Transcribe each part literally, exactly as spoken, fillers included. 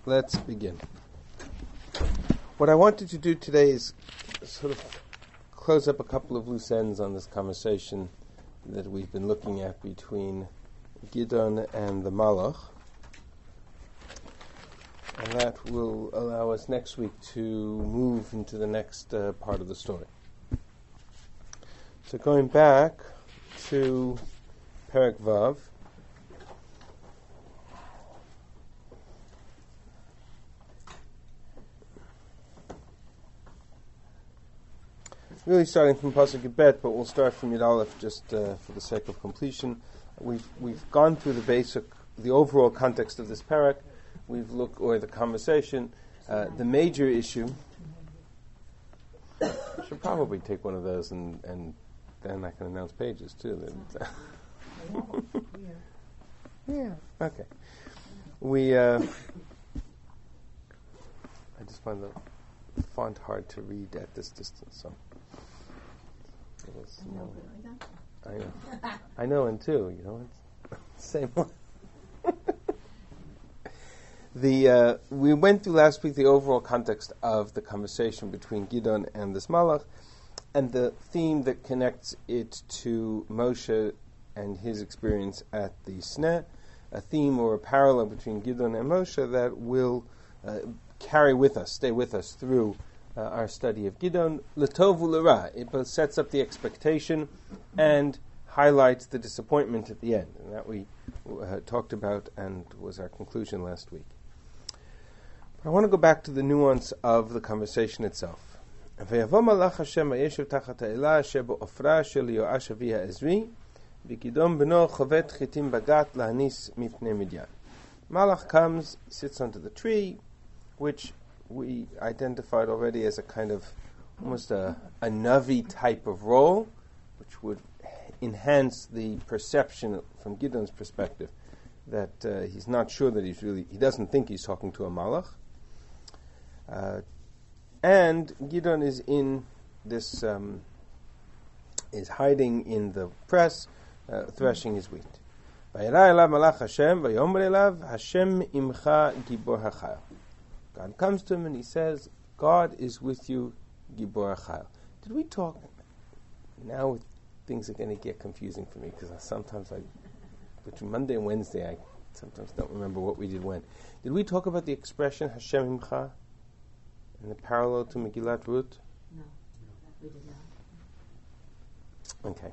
let's begin. What I wanted to do today is sort of close up a couple of loose ends on this conversation that we've been looking at between Gidon and the Malach. And that will allow us next week to move into the next uh, part of the story. So going back to Perek Vav, really starting from Pasuk Bet, but we'll start from Yud Aleph just uh, for the sake of completion. We've we've gone through the basic, the overall context of this parak. We've looked, or the conversation, uh, the major issue. I should probably take one of those, and, and then I can announce pages too. Yeah. Okay. We. Uh, I just find the font hard to read at this distance, so. I know. I know, and two, you know, it's the same one. The uh, we went through last week the overall context of the conversation between Gidon and this Malach, and the theme that connects it to Moshe and his experience at the Sneh, a theme or a parallel between Gidon and Moshe that will uh, carry with us, stay with us through uh, our study of Gidon. L'tov u'l'ra, it both sets up the expectation and highlights the disappointment at the end, and that we uh, talked about and was our conclusion last week. I want to go back to the nuance of the conversation itself. Malach comes, sits under the tree, which we identified already as a kind of almost a, a Navi type of role, which would enhance the perception from Gidon's perspective that uh, he's not sure that he's really, he doesn't think he's talking to a Malach. Uh, and Gidon is in this, um, is hiding in the press, uh, threshing his wheat. God comes to him and he says, God is with you, Gibor HaChayil. Did we talk? Now things are going to get confusing for me because sometimes I, between Monday and Wednesday, I sometimes don't remember what we did when. Did we talk about the expression Hashem Imcha? In the parallel to Megillat Ruth? No, we did not. Okay.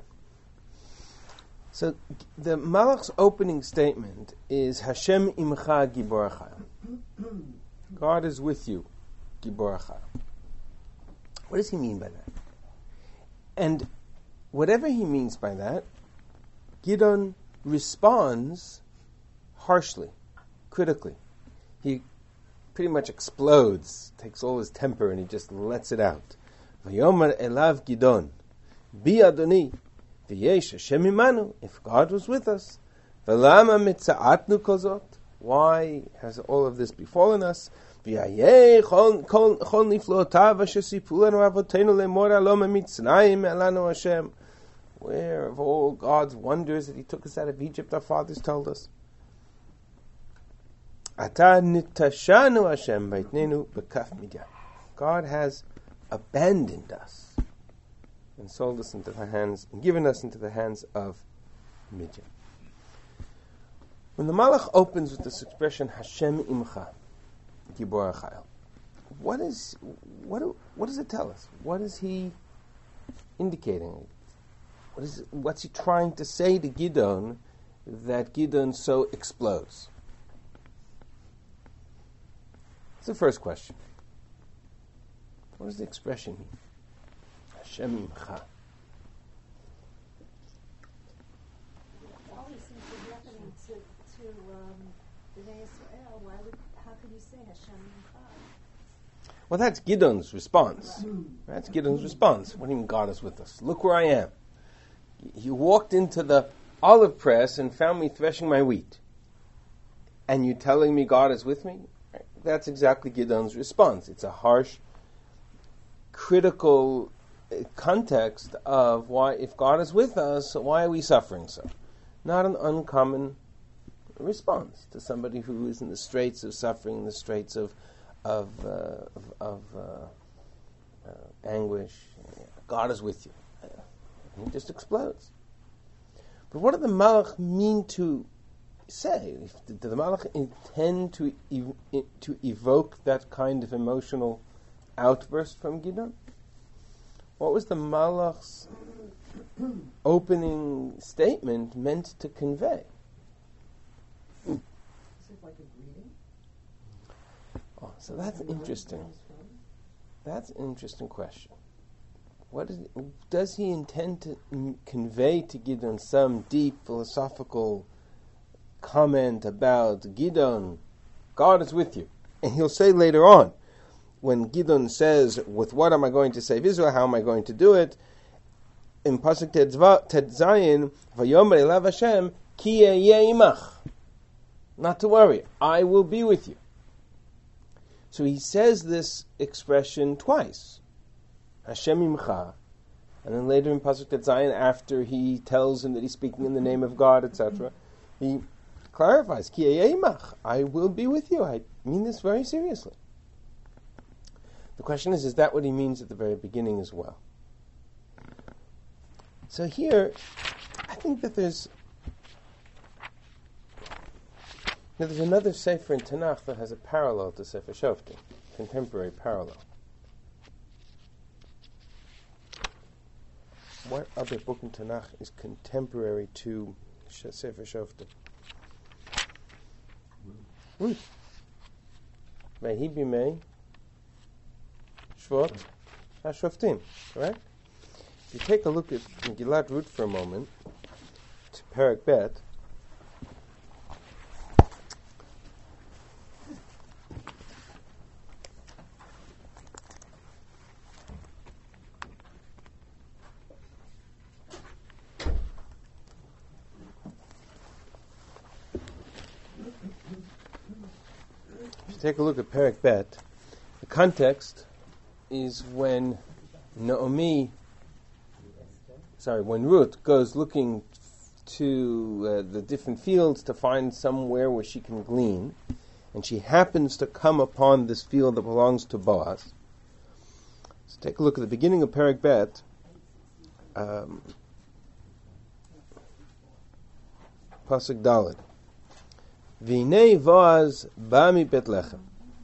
So the Malach's opening statement is Hashem Imcha Gibor HaChayil. God is with you, Gibor HaChayil. What does he mean by that? And whatever he means by that, Gidon responds harshly, critically. He pretty much explodes, takes all his temper, and he just lets it out. Vayomer elav Gidon, bi Adoni, v'yesh Hashem imanu, if God was with us, v'lama mitza'atnu kozot, why has all of this befallen us? V'yayeh chol niflotav asher sipu lanu avotenu lemor alom mitzrayim elanu Hashem, where of all God's wonders that He took us out of Egypt, our fathers told us. God has abandoned us and sold us into the hands and given us into the hands of Midian. When the Malach opens with this expression Hashem Imcha, Gibor HaChayil, what is what do, what does it tell us? What is he indicating? What is what's he trying to say to Gidon that Gidon so explodes? That's the first question. What does the expression mean? Hashem Imcha. All these things are happening to, to um, Bnei Israel. Why would, how could you say Hashem Imcha? Well, that's Gidon's response. That's Gidon's response. What do you mean God is with us? Look where I am. You walked into the olive press and found me threshing my wheat. And you're telling me God is with me? That's exactly Gidon's response. It's a harsh, critical context of why, if God is with us, why are we suffering so? Not an uncommon response to somebody who is in the straits of suffering, in the straits of of, uh, of, of uh, uh, anguish. God is with you. And he just explodes. But what did the Malach mean to say? Did the Malach intend to ev- to evoke that kind of emotional outburst from Gidon? What was the Malach's opening statement meant to convey? Is it like a greeting? Oh, so that's interesting. That's an interesting question. What is, does he intend to m- convey to Gidon some deep philosophical comment about Gidon, God is with you? And he'll say later on, when Gidon says, with what am I going to save Israel, how am I going to do it? In Pasuk Ted Zayin, Vayomer elav Hashem, ki ehyeh imach. Not to worry, I will be with you. So he says this expression twice. Hashem imcha. And then later in Pasuk Tet Zayin, after he tells him that he's speaking in the name of God, et cetera, he clarifies, Ki ehyeh imach. I will be with you. I mean this very seriously. The question is, is that what he means at the very beginning as well? So here, I think that there's now there's another Sefer in Tanakh that has a parallel to Sefer Shoftim, contemporary parallel. What other book in Tanakh is contemporary to Sefer Shoftim? Ruth. Vahi bimei Shvot HaShoftim, correct? If you take a look at Megillat Ruth for a moment, to Perek Bet, if you take a look at Perek Bet, the context is when Naomi, sorry, when Ruth goes looking to uh, the different fields to find somewhere where she can glean, and she happens to come upon this field that belongs to Boaz. So take a look at the beginning of Perek Bet. Um, Pasuk Daled. V'nei Boaz ba mi Betlechem.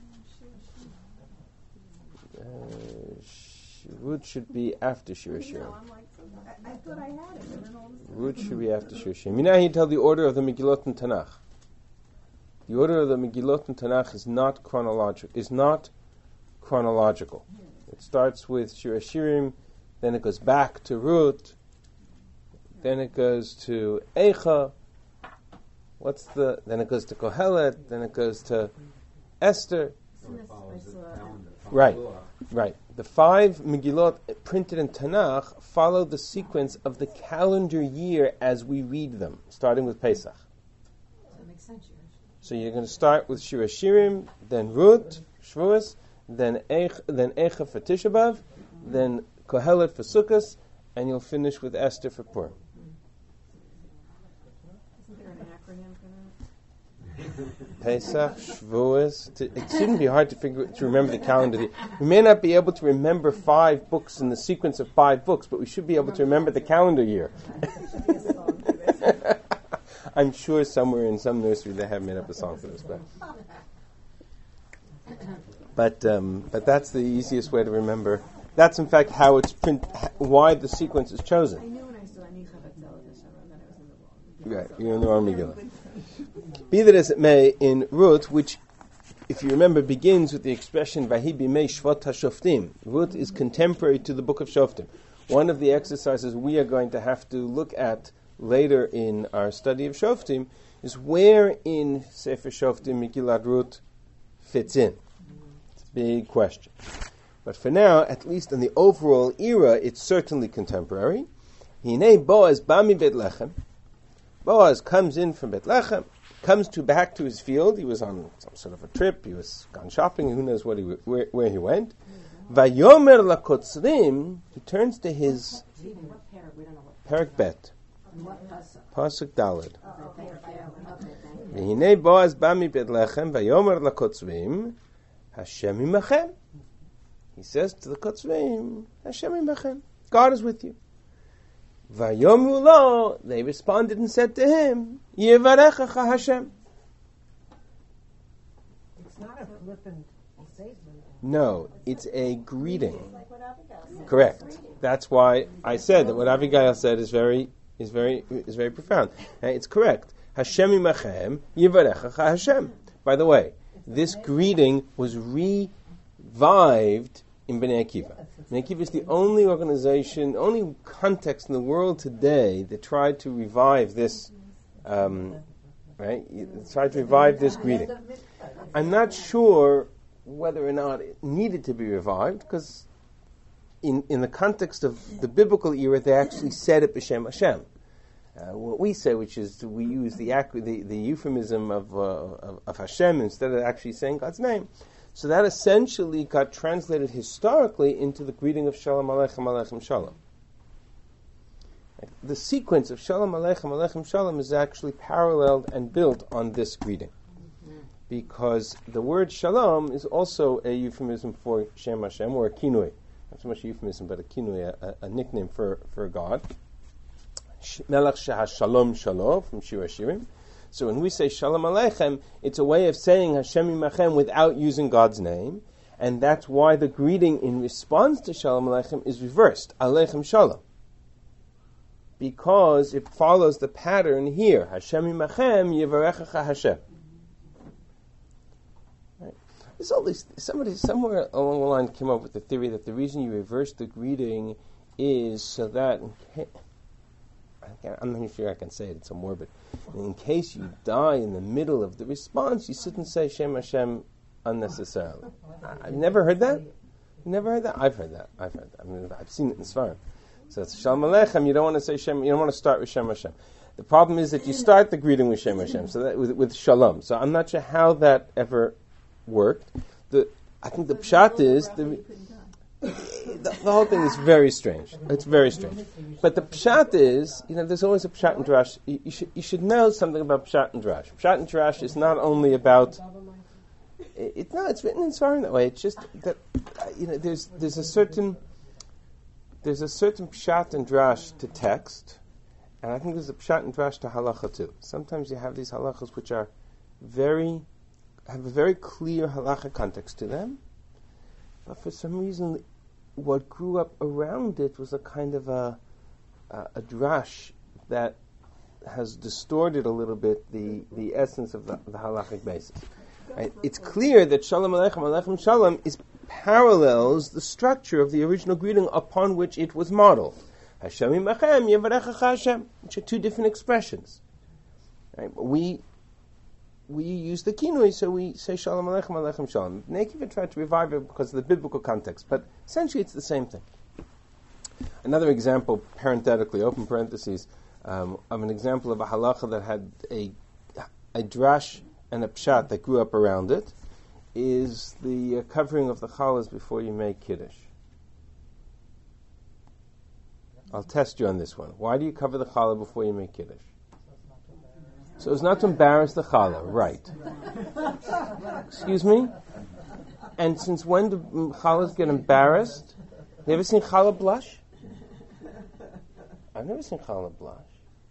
Ruth should be after Shir Shirim. No, I'm like, I, I thought I had it. And then all of a sudden Ruth should be after Shir Shirim. You know how you tell the order of the Megillot in Tanakh? The order of the Megillot in Tanakh is not chronological. Is not chronological. It starts with Shir Shirim, then it goes back to Ruth, then it goes to Eicha. What's the? Then it goes to Kohelet. Then it goes to Esther. Right, right. The five Megillot printed in Tanakh follow the sequence of the calendar year as we read them, starting with Pesach. that makes sense. So you're going to start with Shir Shirim, then Ruth, Shavuos, then Eich, then Eicha for Tisha B'Av, then Kohelet for Sukkot, and you'll finish with Esther for Purim. Isn't there an acronym for that? Pesach, Shavuos. To, it shouldn't be hard to figure to remember the calendar. We may not be able to remember five books in the sequence of five books, but we should be able to remember the calendar year. I'm sure somewhere in some nursery they have made up a song for this, but but um, but that's the easiest way to remember. That's in fact how it's print. Why the sequence is chosen. I knew when I saw Anisha Batzela Hashem, and then I was in the wrong. Right, you're in the wrong Megillah. Be that as it may, in Ruth, which, if you remember, begins with the expression "Vahi bimei Shvot HaShoftim." Ruth is contemporary to the book of Shoftim. One of the exercises we are going to have to look at later in our study of Shoftim is where in Sefer Shoftim Megillat Ruth fits in. It's a big question. But for now, at least in the overall era, it's certainly contemporary. Hinei Boaz ba mi Betlechem. Boaz comes in from Betlechem, comes to back to his field. He was on some sort of a trip. He was gone shopping. Who knows what he where, where he went? Vayomer lakotzrim. He turns to his Perek Bet. What pasuk? Pasuk Daled. Oh, thank you. Okay, thank you. V'hinei Boaz ba mibet lechem vayomer lakotzvim Hashem imachem. He says to the kotzvim, Hashem imachem. God is with you. Vayomu lo, they responded and said to him, Yevarechacha Hashem. It's not a flippant statement. No, it's a greeting. Like what Abigail said. Correct. That's why I said that what Abigail said is very is very is very profound. And it's correct. Hashem imachem, Yevarechacha Hashem. By the way, this greeting was revived in Bnei Akiva. Bnei Akiva is the only organization, only context in the world today that tried to revive this, um, right? Tried to revive this greeting. I'm not sure whether or not it needed to be revived, because in in the context of the biblical era, they actually said it b'Shem Hashem. Uh, what we say, which is we use the ac- the, the euphemism of, uh, of of Hashem instead of actually saying God's name. So that essentially got translated historically into the greeting of Shalom Aleichem Aleichem Shalom. The sequence of Shalom Aleichem Aleichem Shalom is actually paralleled and built on this greeting. Because the word Shalom is also a euphemism for Shem Hashem, or a kinui. Not so much a euphemism, but a kinui, a, a nickname for, for God. Melech Shah Shalom Shalom from Shir HaShirim. So when we say Shalom Aleichem, it's a way of saying Hashem Imachem without using God's name, and that's why the greeting in response to Shalom Aleichem is reversed, Aleichem Shalom, because it follows the pattern here, Hashem Imachem Yevarechacha Hashem. Right. There's all these, somebody somewhere along the line came up with the theory that the reason you reverse the greeting is so that, I'm not sure I can say it, it's so morbid. In case you die in the middle of the response, you shouldn't say Shem Hashem unnecessarily. I've never heard that. Never heard that. I've heard that. I've heard that. I mean, I've seen it in Sfarim. So it's Shalom Aleichem. You don't want to say Shem. You don't want to start with Shem Hashem. The problem is that you start the greeting with Shem Hashem, so that with, with Shalom. So I'm not sure how that ever worked. The I think the pshat is the. The, the whole thing is very strange. It's very strange. But the pshat is, you know, there's always a pshat and drash. You, you should you should know something about pshat and drash. Pshat and drash is not only about. It, it's not. It's written in Svarim that way. It's just that uh, you know, there's there's a certain there's a certain pshat and drash to text, and I think there's a pshat and drash to halacha too. Sometimes you have these halachas which are very have a very clear halacha context to them. But for some reason, what grew up around it was a kind of a, a, a drash that has distorted a little bit the, the essence of the, the halachic basis. Right? It's clear that Shalom Aleichem Aleichem Shalom is parallels the structure of the original greeting upon which it was modeled. Hashem Imachem Yevarechacha Hashem, which are two different expressions. Right? We We use the kinui, so we say Shalom Aleichem Aleichem Shalom. Bnei Akiva tried to revive it because of the biblical context, but essentially it's the same thing. Another example, parenthetically, open parentheses, um, of an example of a halacha that had a a drash and a pshat that grew up around it, is the uh, covering of the challahs before you make kiddush. I'll test you on this one. Why do you cover the challah before you make kiddush? So it's not to embarrass the challah, right? Excuse me? And since when do challahs get embarrassed? Have you ever seen challah blush? I've never seen challah blush.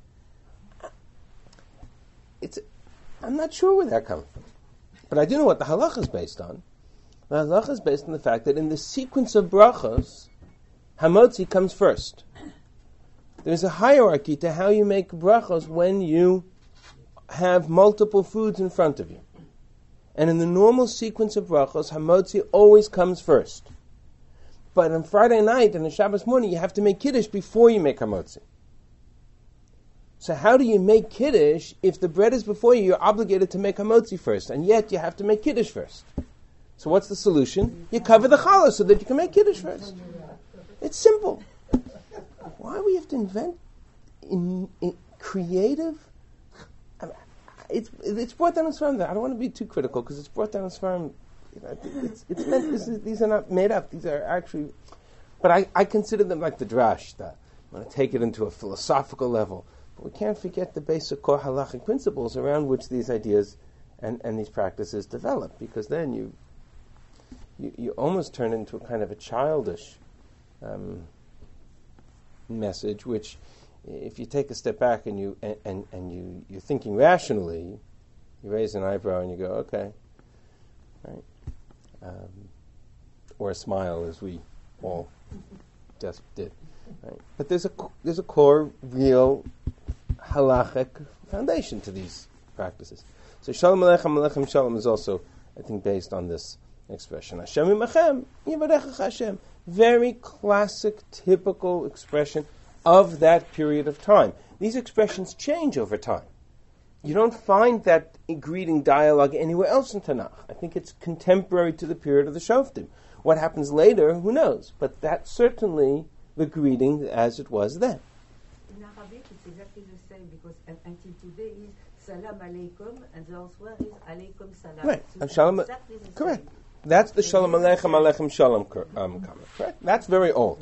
It's, I'm not sure where that comes from. But I do know what the halacha is based on. The halacha is based on the fact that in the sequence of brachos, hamotzi comes first. There's a hierarchy to how you make brachos when you have multiple foods in front of you. And in the normal sequence of brachos, hamotzi always comes first. But on Friday night and on Shabbos morning, you have to make kiddush before you make hamotzi. So how do you make kiddush if the bread is before you? You're obligated to make hamotzi first, and yet you have to make kiddush first. So what's the solution? You cover the challah so that you can make kiddush first. It's simple. Why do we have to invent in, in creative? I mean, it's it's brought down in Sfarim. I don't want to be too critical because it's brought down in Sfarim. You know, it's it's meant. This is, these are not made up. These are actually, but I, I consider them like the drash. That I'm going to take it into a philosophical level. But we can't forget the basic core halachic principles around which these ideas and, and these practices develop, because then you, you you almost turn into a kind of a childish um, message, which, if you take a step back and you and, and, and you you're thinking rationally, you raise an eyebrow and you go, okay, right, um, or a smile, as we all just did, right? But there's a there's a core, real halachic foundation to these practices. So Shalom Aleichem Aleichem Shalom is also, I think, based on this expression. Hashem imachem, yivarechecha Hashem. Very classic, typical expression of that period of time. These expressions change over time. You don't find that greeting dialogue anywhere else in Tanakh. I think it's contemporary to the period of the Shoftim. What happens later, who knows? But that's certainly the greeting as it was then. In Arabic, it's exactly the same, because uh, until today is Salam Aleikum, and the elsewhere is Aleikum Salam. Right. So And shalom, exactly the correct. same. That's the Shalom Aleichem Aleichem Shalom um, comment. Correct. That's very old.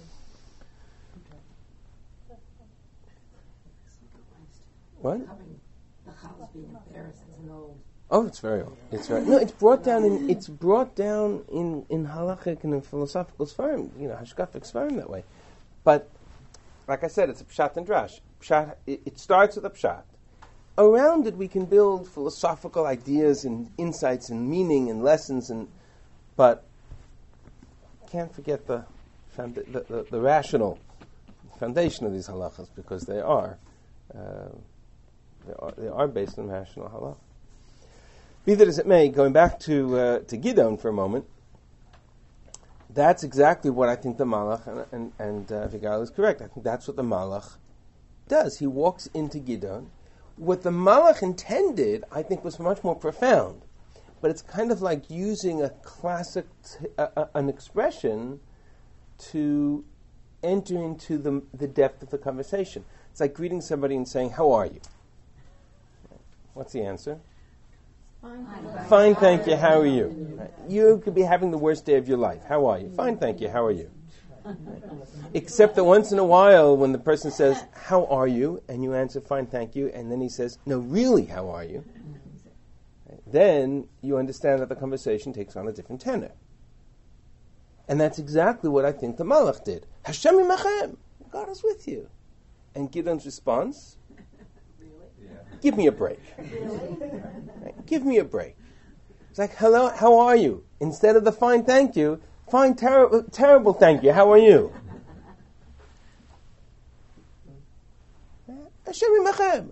What? The house being embarrassed is an old. Oh, it's very old. It's very no. It's brought down in. It's brought down in in halachic and in philosophical sfarim. You know, hashkafic sfarim that way. But like I said, it's a pshat and drash. Pshat. It, it starts with a pshat. Around it, we can build philosophical ideas and insights and meaning and lessons, and but can't forget the found, the, the, the rational foundation of these halachas, because they are, uh, they are they are based on rational halach. Be that as it may, going back to uh, to Gidon for a moment, that's exactly what I think the Malach, and and, and uh, Avigail is correct. I think that's what the Malach does. He walks into Gidon. What the Malach intended, I think, was much more profound. But it's kind of like using a classic, t- uh, uh, an expression to enter into the the depth of the conversation. It's like greeting somebody and saying, "How are you?" What's the answer? Fine, Fine, thank you. How are you? Right. You could be having the worst day of your life. How are you? Fine, thank you. How are you? Right. Except that once in a while, when the person says, "How are you?" and you answer, "Fine, thank you," and then he says, "No, really, how are you?" Right. Then you understand that the conversation takes on a different tenor. And that's exactly what I think the Malach did. Hashem imachem, God is with you. And Gideon's response, give me a break. Right? Give me a break. It's like, hello, how are you? Instead of the fine thank you, fine, ter- terrible thank you, how are you? Hashem imachem.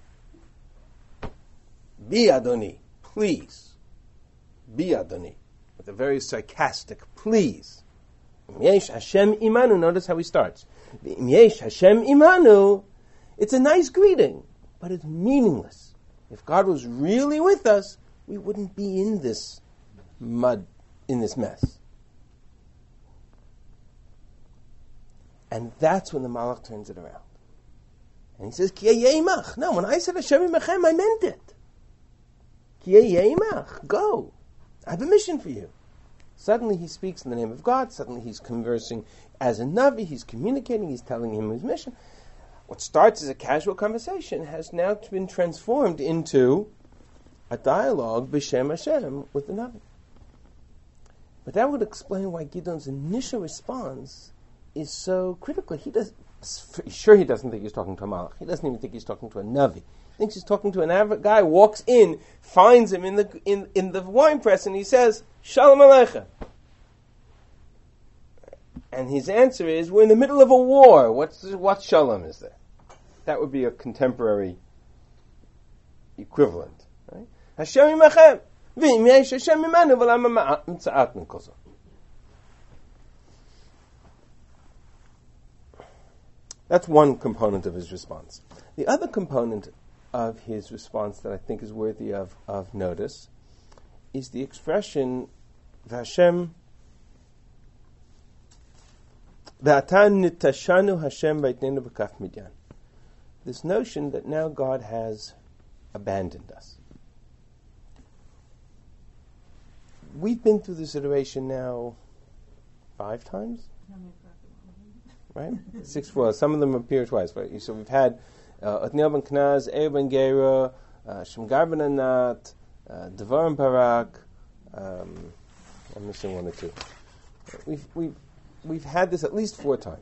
Bi Adoni, please. Bi Adoni. With a very sarcastic, please. Yesh Hashem imanu. Notice how he starts. Yesh Hashem imanu. It's a nice greeting, but it's meaningless. If God was really with us, we wouldn't be in this mud, in this mess. And that's when the Malach turns it around. And he says, Ki imach. No, when I said Hashem imachem, I meant it. Ki imach. Go. I have a mission for you. Suddenly he speaks in the name of God. Suddenly he's conversing as a Navi. He's communicating. He's telling him his mission. What starts as a casual conversation has now been transformed into a dialogue b'shem Hashem with the Navi. But that would explain why Gideon's initial response is so critical. He does, sure, he doesn't think he's talking to a Malach. He doesn't even think he's talking to a Navi. He thinks he's talking to an average guy. Walks in, finds him in the in, in the wine press, and he says, "Shalom Aleichem." And his answer is, "We're in the middle of a war. What's what shalom is there?" That would be a contemporary equivalent, right? Hashem imachem, v'im yesh Hashem imanu, v'lama mitza'at min kol zeh. That's one component of his response. The other component of his response that I think is worthy of, of notice is the expression V'Hashem V'atan nitashanu Hashem v'itnenu b'kaf midyan. This notion that now God has abandoned us. We've been through this iteration now five times, right? Six. Well, some of them appear twice. Right? So we've had Otniel ben Knaz, Eir ben Gera, Shemgar ben Anat, Devarim Barak. Um, I'm missing one or two. We've we've we've had this at least four times.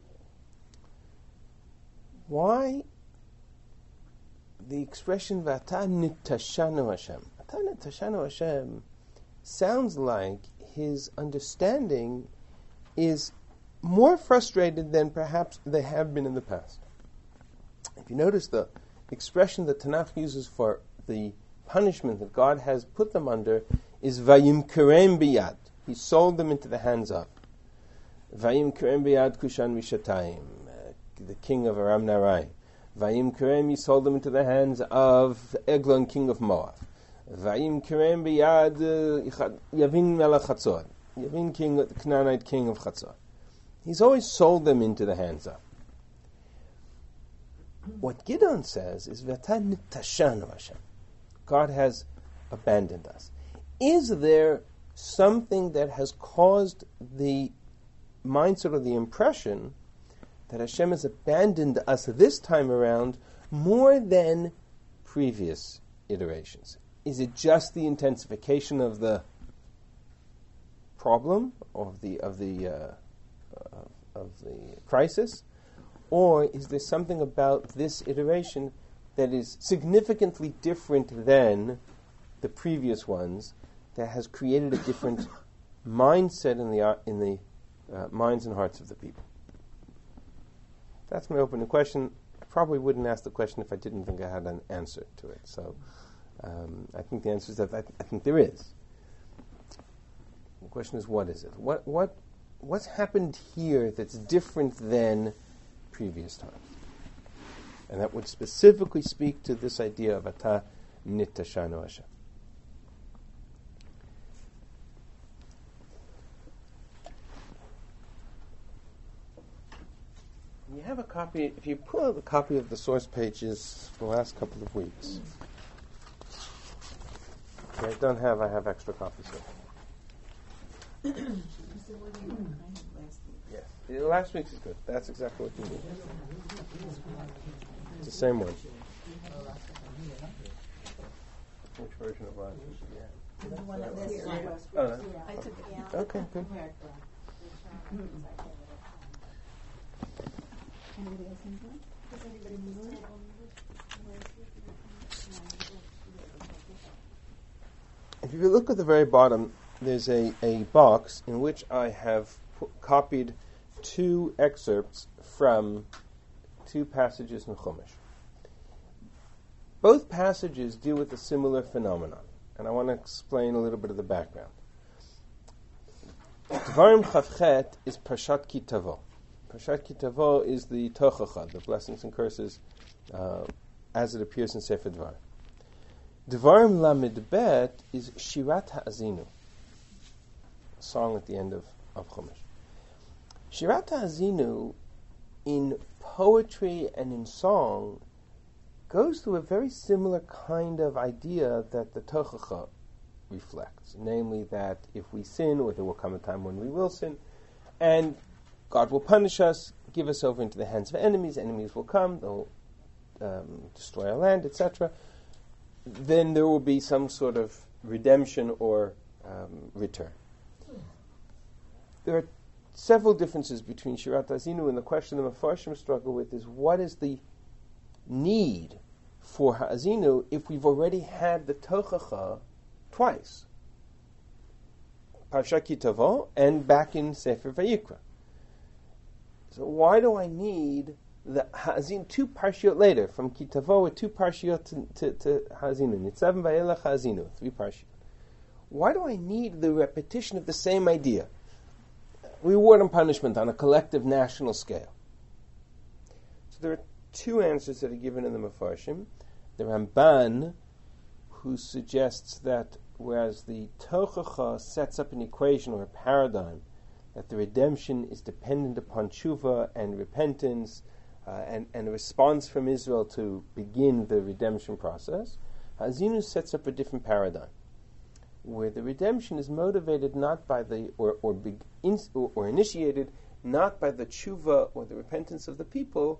Why the expression "V'ata nitashanu Hashem"? "V'ata nitashanu Hashem" sounds like his understanding is more frustrated than perhaps they have been in the past. If you notice, the expression that Tanakh uses for the punishment that God has put them under is "Vayim kerem biyad." He sold them into the hands of Vayim kerem biyad Kushan Mishatayim, the king of Aram Narai. Vayim kerem, he sold them into the hands of Eglon, king of Moab. Vayim kerem biyad Yavin melech Chatzor, Yavin king, the Canaanite king of Chatzor. He's always sold them into the hands of. What Gideon says is V'ata nitashanu Hashem. God has abandoned us. Is there something that has caused the mindset or the impression that Hashem has abandoned us this time around more than previous iterations? Is it just the intensification of the problem, of the of the uh, of, of the crisis, or is there something about this iteration that is significantly different than the previous ones, that has created a different mindset in the uh, in the uh, minds and hearts of the people? That's my opening question. I probably wouldn't ask the question if I didn't think I had an answer to it. So um, I think the answer is that I, th- I think there is. The question is, what is it? What what what's happened here that's different than previous times? And that would specifically speak to this idea of Ata Nitashanu Hashem. You have a copy, if you pull out a copy of the source pages for the last couple of weeks. Okay, I don't have, I have extra copies here. Yes, the last week's is good. That's exactly what you need. It's the same one. Which version of last week? Yeah. The one that lists Yeah. it. Oh, no. I took it out. Okay, good. Anybody else need one? Does anybody need one? If you look at the very bottom, there's a, a box in which I have pu- copied two excerpts from two passages in Chumash. Both passages deal with a similar phenomenon, and I want to explain a little bit of the background. Devarim Chavchet is Parshat Ki Tavo. Parshat Ki Tavo is the Tochacha, the blessings and curses, uh, as it appears in Sefer Dvar. Devarim Lamed Bet is Shirat Ha'azinu, a song at the end of, of Chumash. Shirat Ha'azinu, in poetry and in song, goes through a very similar kind of idea that the Tochacha reflects, namely that if we sin, or there will come a time when we will sin, and God will punish us, give us over into the hands of enemies, enemies will come, they'll um, destroy our land, et cetera, then there will be some sort of redemption or um, return. There are several differences between Shirat Ha'azinu, and the question the Mefarshim struggle with is, what is the need for Ha'azinu if we've already had the Tochacha twice? Parshat Ki Tavo and back in Sefer Vayikra. So why do I need the Ha'azin two parshiot later, from Ki Tavo with two parshiot to, to, to Ha'azinu? Nitzav Vayelech Ha'azinu, three parshiot. Why do I need the repetition of the same idea? Reward and punishment on a collective national scale. So there are two answers that are given in the Mefarshim. The Ramban, who suggests that whereas the Tochacha sets up an equation or a paradigm, that the redemption is dependent upon tshuva and repentance uh, and, and a response from Israel to begin the redemption process, Ha'azinu sets up a different paradigm, where the redemption is motivated not by the, or or, beg, in, or or initiated not by the tshuva or the repentance of the people,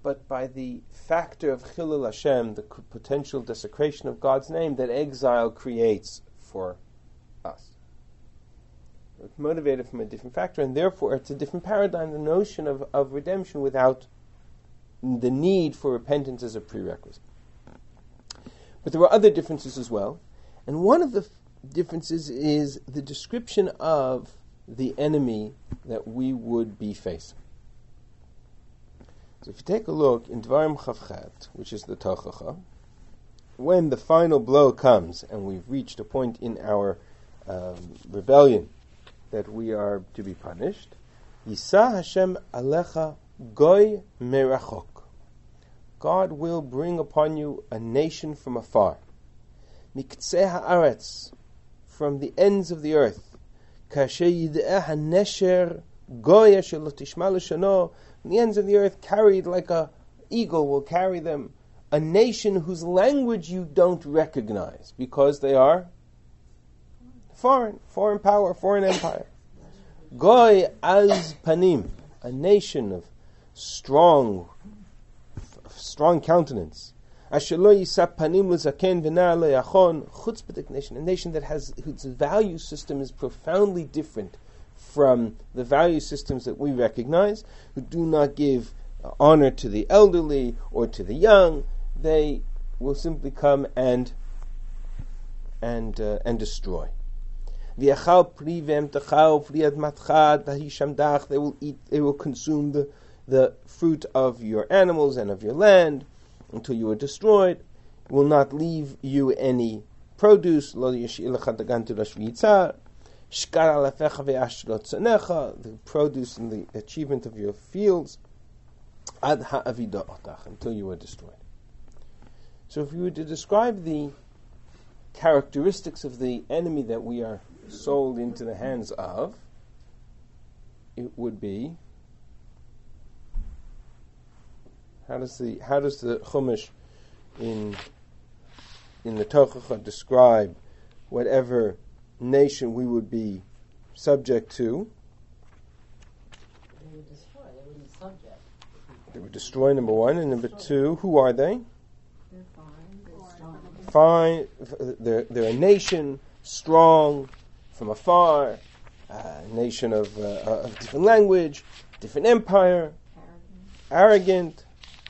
but by the factor of Chilul Hashem, the c- potential desecration of God's name that exile creates for us. It's motivated from a different factor, and therefore it's a different paradigm, the notion of, of redemption without the need for repentance as a prerequisite. But there are other differences as well, and one of the f- differences is the description of the enemy that we would be facing. So if you take a look in Dvarim Chavchat, which is the Tochacha, when the final blow comes and we've reached a point in our um, rebellion that we are to be punished, Yisa Hashem alecha goy merachok. God will bring upon you a nation from afar. Miktseh haaretz, from the ends of the earth. Kasher yid'eh hanesher goy shelo tishma l'shano. From the ends of the earth, carried like a eagle will carry them. A nation whose language you don't recognize because they are foreign, foreign power, foreign empire. Goy az panim, a nation of strong, f- strong countenance. Ashelo yisap panim l'zaken v'nar le'achon, chutzpahdik nation, a nation that has whose value system is profoundly different from the value systems that we recognize, who do not give uh, honor to the elderly or to the young. They will simply come and and uh, and destroy. They will eat. They will consume the the fruit of your animals and of your land until you are destroyed. It will not leave you any produce. The produce and the achievement of your fields until you are destroyed. So if you were to describe the characteristics of the enemy that we are sold into the hands of, it would be, how does the how does the Chumash in in the Tochacha describe whatever nation we would be subject to? They would destroy, they wouldn't be subject. They would destroy, number one, and number two, who are they? They're fine, they're strong. Fine, they're, they're a nation, strong, from afar, a nation of, uh, of different language, different empire, arrogant. Arrogant.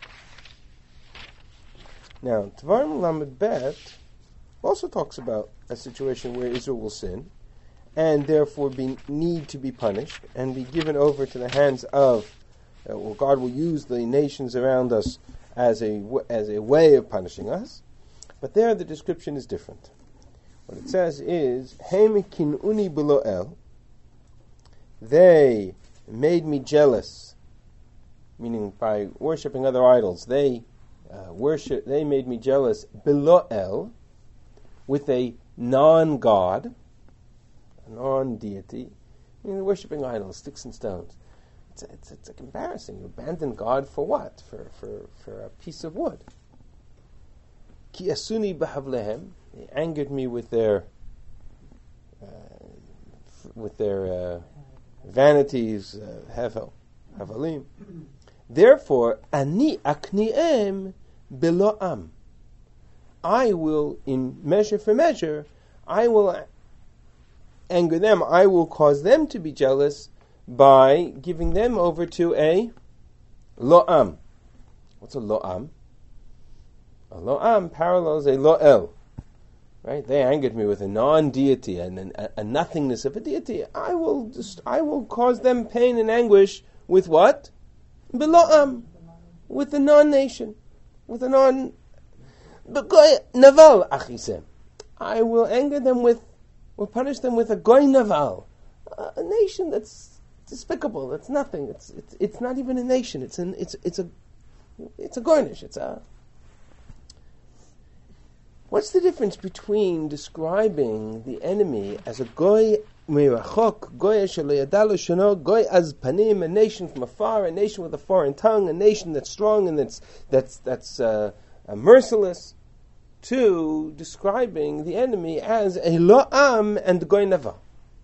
Now, Tvarim Lamed Bet also talks about a situation where Israel will sin, and therefore be need to be punished, and be given over to the hands of, uh, well, God will use the nations around us as a, as a way of punishing us. But there the description is different. What it says is, Hem kin'uni belo'el, they made me jealous, meaning by worshipping other idols. They uh, worship. They made me jealous belo'el, with a non-god, a non-deity. I mean, worshipping idols, sticks and stones. It's, it's, it's like embarrassing. You abandon God for what? For for for a piece of wood. Ki asuni b'havlehem. They angered me with their uh, f- with their uh, vanities, uh, hevel, havalim. Therefore, ani akni'em belo'am. I will, in measure for measure, I will anger them. I will cause them to be jealous by giving them over to a lo'am. What's a lo'am? A lo'am parallels a lo'el. Right? They angered me with a non-deity and an, a, a nothingness of a deity. I will just, I will cause them pain and anguish with what? Belo'am. With a non-nation. With a non... Naval achisem. I will anger them with, will punish them with a goy naval, a, a nation that's despicable. That's nothing. It's it's it's not even a nation. It's an it's it's a it's a garnish. It's a. What's the difference between describing the enemy as a goy mirachok, goy shelo yadalo shano, goy az panim, a nation from afar, a nation with a foreign tongue, a nation that's strong and that's that's that's. Uh, Uh, merciless, to describing the enemy as a lo'am and goy nava,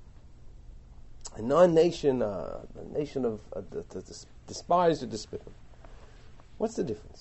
a non-nation, uh, a nation of uh, the, the, the despised or despicable. What's the difference?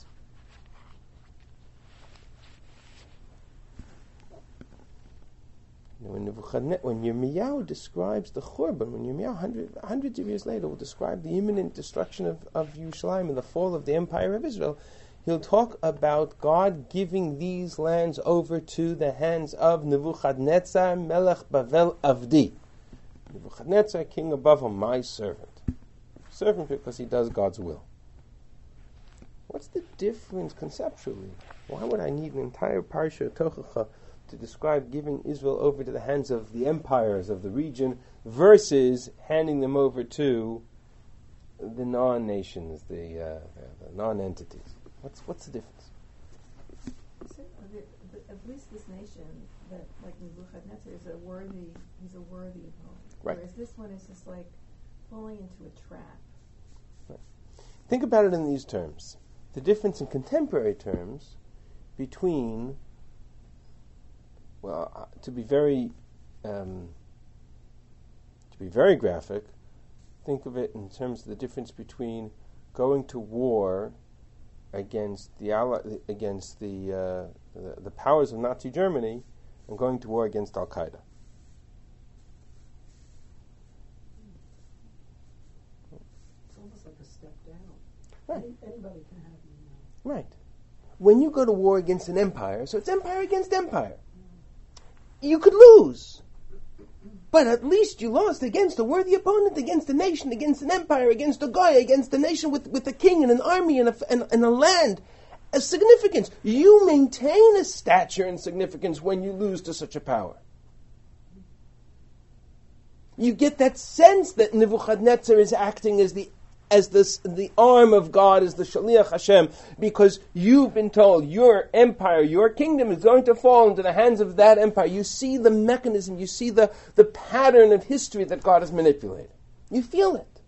When Nebuchadnezzar, when Yirmiyahu describes the Churban, when Yirmiyahu hundred, hundreds of years later will describe the imminent destruction of, of Yerushalayim and the fall of the Empire of Israel, he'll talk about God giving these lands over to the hands of Nebuchadnezzar, Melech Bavel Avdi. Nebuchadnezzar, king above all, my servant. Servant because he does God's will. What's the difference conceptually? Why would I need an entire Parsha Tochacha to describe giving Israel over to the hands of the empires of the region versus handing them over to the non-nations, the, uh, the non-entities? What's what's the difference? So, uh, the, the, at least this nation, that like Nebuchadnezzar, is a worthy. He's a worthy opponent. Right. Whereas this one is just like falling into a trap. Right. Think about it in these terms: the difference in contemporary terms between, well, uh, to be very, um, to be very graphic, think of it in terms of the difference between going to war against the ally, against the, uh, the the powers of Nazi Germany and going to war against Al Qaeda. It's almost like a step down. Right. Any, anybody can have you now. Right. When you go to war against an empire, so it's empire against empire, you could lose. But at least you lost against a worthy opponent, against a nation, against an empire, against a guy, against a nation with, with a king and an army and a, and, and a land. A significance. You maintain a stature and significance when you lose to such a power. You get that sense that Nebuchadnezzar is acting as the as this, the arm of God, as the Shaliach Hashem, because you've been told your empire, your kingdom is going to fall into the hands of that empire. You see the mechanism, you see the, the pattern of history that God has manipulated. You feel it.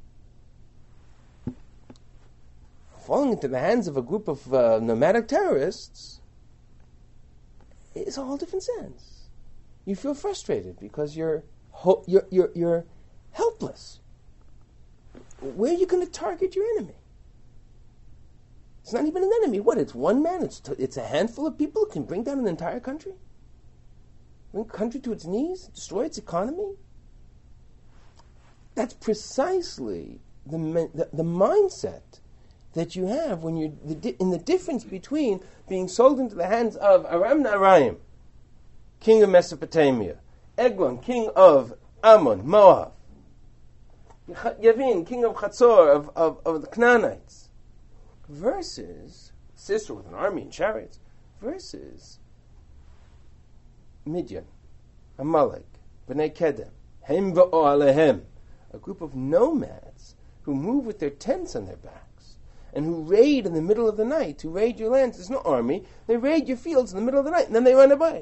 Falling into the hands of a group of uh, nomadic terrorists is a whole different sense. You feel frustrated because you're ho- you're, you're, you're helpless. Where are you going to target your enemy? It's not even an enemy. What? It's one man. It's t- it's a handful of people who can bring down an entire country, bring a country to its knees, destroy its economy. That's precisely the the, the mindset that you have when you're the di- in the difference between being sold into the hands of Aram Naharaim, king of Mesopotamia, Eglon, king of Ammon, Moab, Yavin, king of Chatzor, of, of, of the Canaanites, versus Sisera with an army and chariots, versus Midian, Amalek, Bnei Kedem, Hem v'o'alehem, a group of nomads who move with their tents on their backs and who raid in the middle of the night, who raid your lands. There's no army. They raid your fields in the middle of the night and then they run away.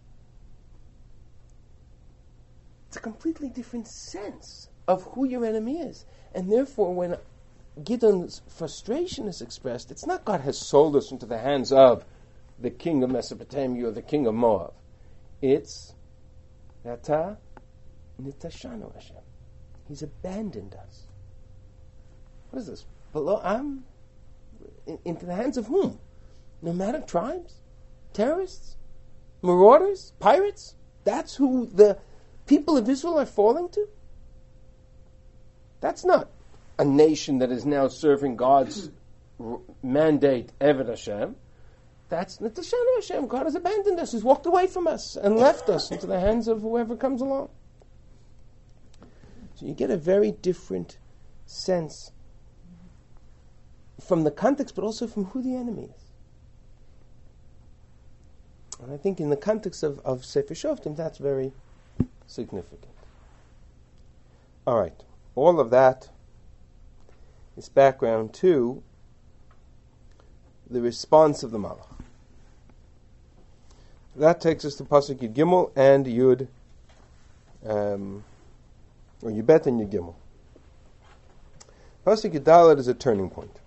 It's a completely different sense of who your enemy is. And therefore, when Gideon's frustration is expressed, it's not God has sold us into the hands of the king of Mesopotamia or the king of Moab. It's Yata Nitashanu Hashem. He's abandoned us. What is this? Below Am? In, into the hands of whom? Nomadic tribes? Terrorists? Marauders? Pirates? That's who the people of Israel are falling to? That's not a nation that is now serving God's r- mandate, Eved Hashem. That's Nitashanu Hashem. God has abandoned us. He's walked away from us and left us into the hands of whoever comes along. So you get a very different sense from the context, but also from who the enemy is. And I think in the context of, of Sefer Shoftim, that's very significant. All right. All of that is background to the response of the Malach. That takes us to Pasuk Yud Gimel and Yud, um, or Yubet and Yud Gimel. Pasuk Yud Dalet is a turning point.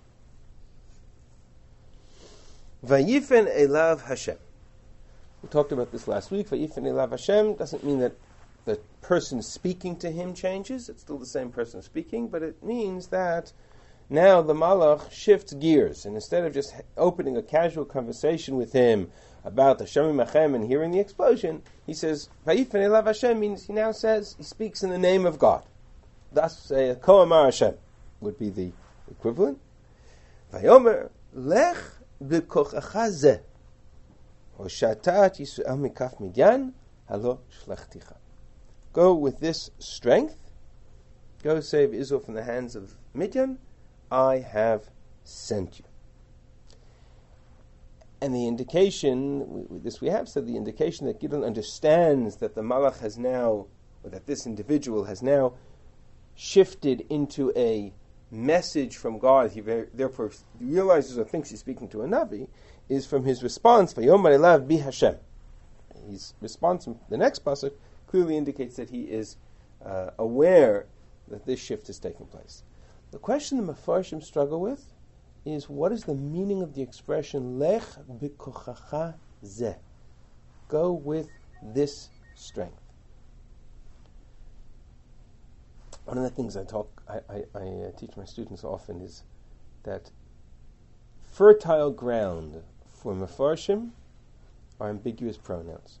Vayifen elav Hashem. We talked about this last week. Vayifen elav Hashem doesn't mean that the person speaking to him changes. It's still the same person speaking, but it means that Now the Malach shifts gears, and instead of just opening a casual conversation with him about the Hashem Imachem and hearing the explosion, he says, Vayifen elav Hashem means he now says, he speaks in the name of God. Thus, uh, Ko Amar Hashem would be the equivalent. Vayomer lech b'kochacha zeh hoshatat Yisrael mikaf Midyan halo shlachticha. Go with this strength. Go save Israel from the hands of Midian. I have sent you. And the indication, this we have said, the indication that Gideon understands that the Malach has now, or that this individual has now shifted into a message from God, he very, therefore realizes or thinks he's speaking to a Navi, is from his response, Vayomer elav bi Hashem. His response in the next pasuk clearly indicates that he is uh, aware that this shift is taking place. The question the Mefarshim struggle with is, what is the meaning of the expression Lech b'kochacha zeh? Go with this strength. One of the things I talk, I, I, I uh, teach my students often is that fertile ground for Mefarshim are ambiguous pronouns.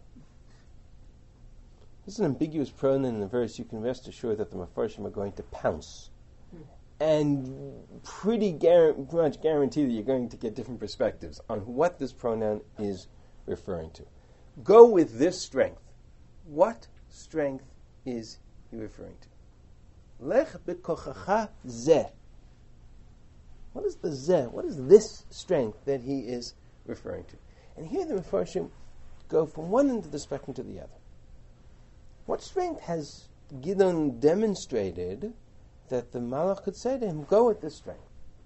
This is an ambiguous pronoun in the verse. You can rest assured that the Mefarshim are going to pounce and pretty, gar- pretty much guarantee that you're going to get different perspectives on what this pronoun is referring to. Go with this strength. What strength is he referring to? Lech b'kochacha zeh. What is the zeh? What is this strength that he is referring to? And here the Mefarshim go from one end of the spectrum to the other. What strength has Gideon demonstrated that the Malach could say to him, go with this strength?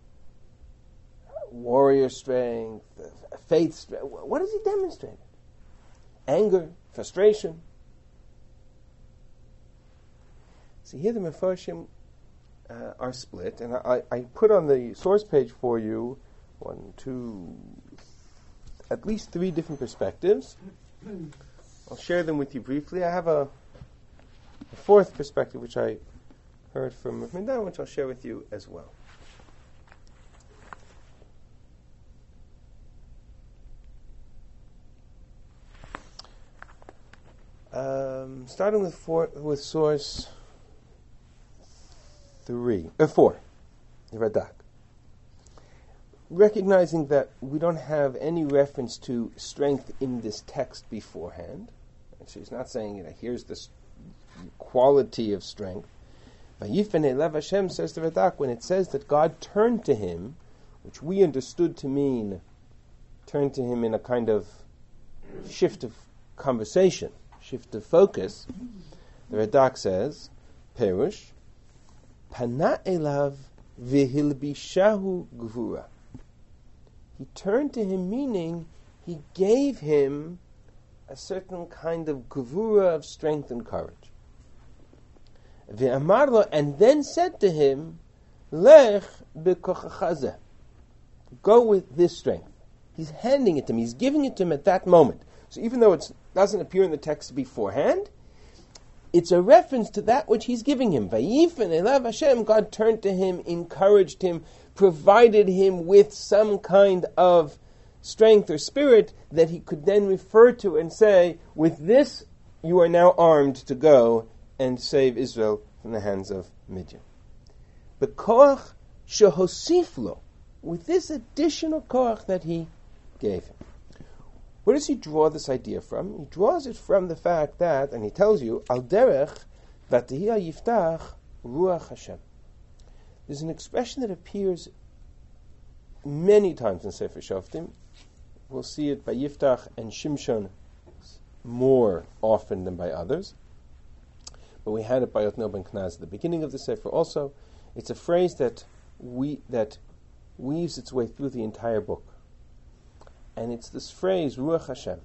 Warrior strength, faith strength. What has he demonstrated? Anger, frustration. See, here the Mefarshim uh, are split, and I, I put on the source page for you one, two, at least three different perspectives. I'll share them with you briefly. I have a, a fourth perspective, which I heard from Rav Mindan, which I'll share with you as well. Um, starting with four, with source three, uh, four, the Radak. Recognizing that we don't have any reference to strength in this text beforehand, and so he's not saying, you know, here's this quality of strength. Vayifen elav Hashem, says the Radak, when it says that God turned to him, which we understood to mean turned to him in a kind of shift of conversation, shift of focus, the Radak says, Perush, Pana elav vihilbishahu gvura. He turned to him, meaning he gave him a certain kind of gvura of strength and courage. Ve'amarlo, and then said to him, Lech b'kochacha zeh. Go with this strength. He's handing it to him. He's giving it to him at that moment. So even though it doesn't appear in the text beforehand, it's a reference to that which he's giving him. Vayifen elav Hashem, God turned to him, encouraged him, provided him with some kind of strength or spirit that he could then refer to and say, with this you are now armed to go and save Israel from the hands of Midian. But koach shehosiflo, with this additional koach that he gave him. Where does he draw this idea from? He draws it from the fact that, and he tells you, al derech vatihia yiftach ruach Hashem. There's an expression that appears many times in Sefer Shoftim. We'll see it by Yiftach and Shimshon more often than by others. But we had it by Otniel ben Knaz at the beginning of the Sefer also. It's a phrase that we that weaves its way through the entire book. And it's this phrase, Ruach Hashem.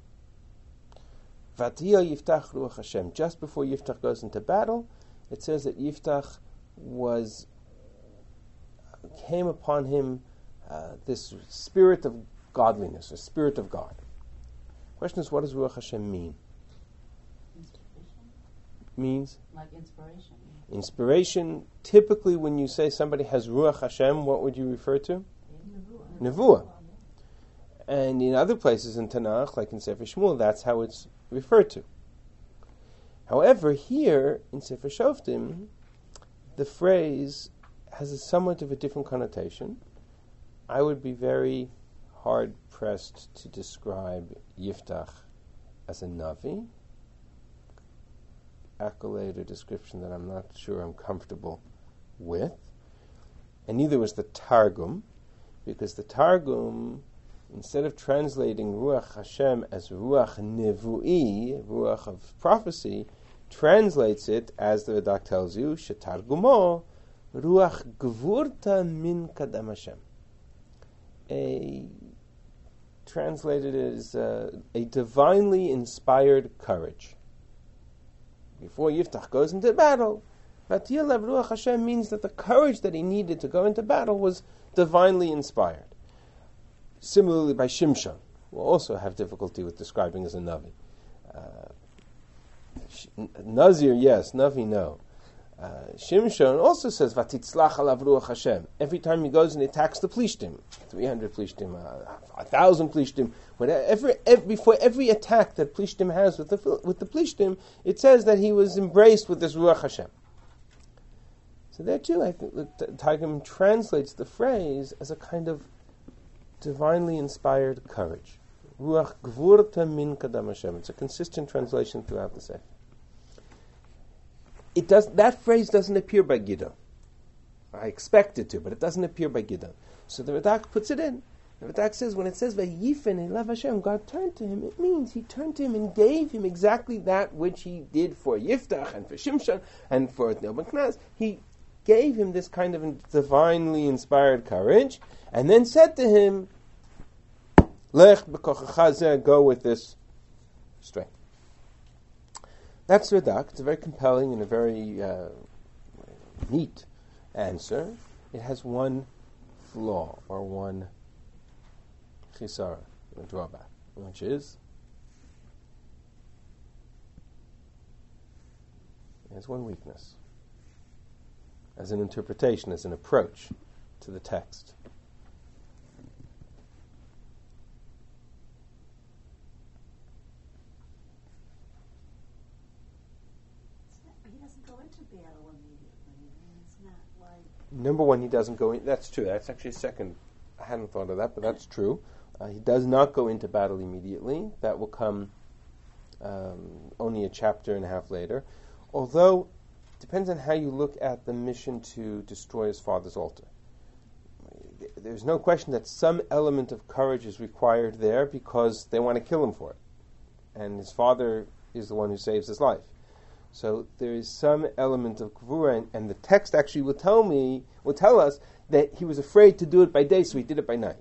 Vatihia Yiftach Ruach Hashem. Just before Yiftach goes into battle, it says that Yiftach was, came upon him uh, this spirit of godliness, a spirit of God. The question is, what does Ruach Hashem mean? means Like inspiration. inspiration. Typically, when you say somebody has Ruach Hashem, what would you refer to? Nevuah. And in other places in Tanakh, like in Sefer Shmuel, that's how it's referred to. However, here in Sefer Shoftim, the phrase has a somewhat of a different connotation. I would be very hard-pressed to describe Yiftach as a Navi. Accolade or description that I'm not sure I'm comfortable with. And neither was the Targum, because the Targum, instead of translating Ruach Hashem as Ruach Nevu'i, Ruach of prophecy, translates it, as the Radak tells you, Shetargumo, Ruach Gvurta min Kadam Hashem. A translated as uh, a divinely inspired courage. Before Yiftach goes into battle, Vatiyalev Ruach Hashem means that the courage that he needed to go into battle was divinely inspired. Similarly, by Shimshon, we'll also have difficulty with describing as a Navi. Uh, Nazir, yes. Navi, no. Uh, Shimshon also says, Vatitzlach alav Ruach Hashem. Every time he goes and attacks the Plishtim, three hundred Plishtim, uh, one thousand Plishtim, whatever, every, before every attack that Plishtim has with the, with the Plishtim, it says that he was embraced with this Ruach Hashem. So there too, I think the Targum translates the phrase as a kind of divinely inspired courage. Ruach Gvurta min Kadam Hashem. It's a consistent translation throughout the Sefer. It does, that phrase doesn't appear by Gidon. I expect it to, but it doesn't appear by Gidon. So the Radak puts it in. The Radak says, when it says Vayifen Elav Hashem, God turned to him, it means he turned to him and gave him exactly that which he did for Yiftach and for Shimshon and for Nebuchadnezzar Knaz. He gave him this kind of divinely inspired courage, and then said to him, Lech b'kochacha zeh, go with this strength. That's Radak. It's a very compelling and a very uh, neat answer. It has one flaw, or one chisara, a drawback, which is it has one weakness, as an interpretation, as an approach to the text. He doesn't go into battle immediately. It's not like... Number one, he doesn't go in. That's true. That's actually a second. I hadn't thought of that, but that's true. Uh, he does not go into battle immediately. That will come um, only a chapter and a half later. Although, it depends on how you look at the mission to destroy his father's altar. There's no question that some element of courage is required there because they want to kill him for it. And his father is the one who saves his life. So there is some element of gvura, and, and the text actually will tell me, will tell us that he was afraid to do it by day, so he did it by night.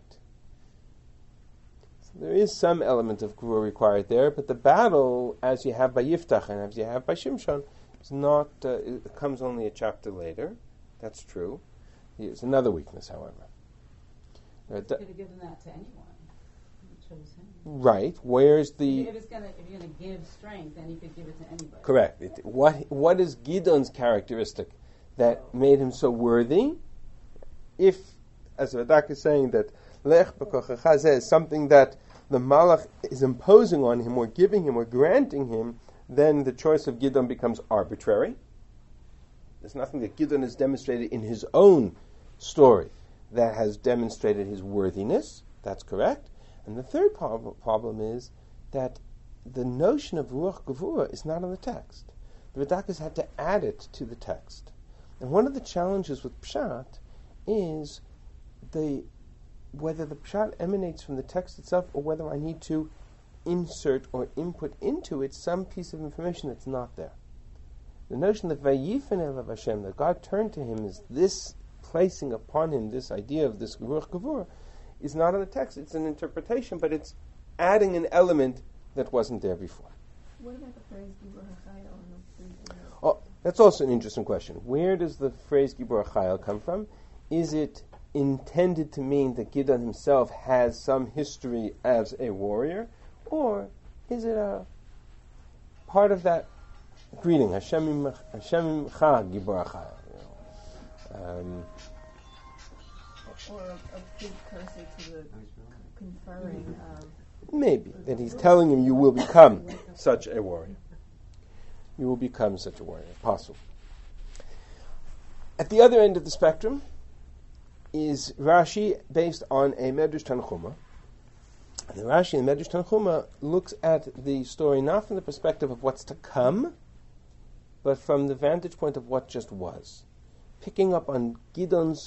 So there is some element of gvura required there, but the battle, as you have by Yiftach and as you have by Shimshon, is not. Uh, it comes only a chapter later. That's true. There's another weakness, however. Uh, You could have given that to anyone. You chose him. Right. Where's the? If it's gonna, if you're gonna give strength, then you could give it to anybody. Correct. It, what What is Gidon's characteristic that made him so worthy? If, as Radak is saying, that Lech b'kochacha zeh is something that the Malach is imposing on him, or giving him, or granting him, then the choice of Gidon becomes arbitrary. There's nothing that Gidon has demonstrated in his own story that has demonstrated his worthiness. That's correct. And the third prob- problem is that the notion of Ruach Gevurah is not in the text. The Radak has had to add it to the text. And one of the challenges with Pshat is the whether the Pshat emanates from the text itself or whether I need to insert or input into it some piece of information that's not there. The notion that Vayifen Elav Hashem, that God turned to him, is this placing upon him this idea of this Ruach Gevurah, is not in the text. It's an interpretation, but it's adding an element that wasn't there before. What about the phrase Gibor HaChayil in the three? Oh, that's also an interesting question. Where does the phrase Gibor HaChayil come from? Is it intended to mean that Gidon himself has some history as a warrior, or is it a part of that greeting, Hashem im- Hashem imcha gibor achai. Um, Or a, a precursor to the conferring of. maybe, that he's telling him you will become such a warrior. You will become such a warrior, possible. At the other end of the spectrum is Rashi based on a Medrash Tanchuma. And the Rashi in Medrash Tanchuma looks at the story not from the perspective of what's to come, but from the vantage point of what just was. Picking up on Gidon's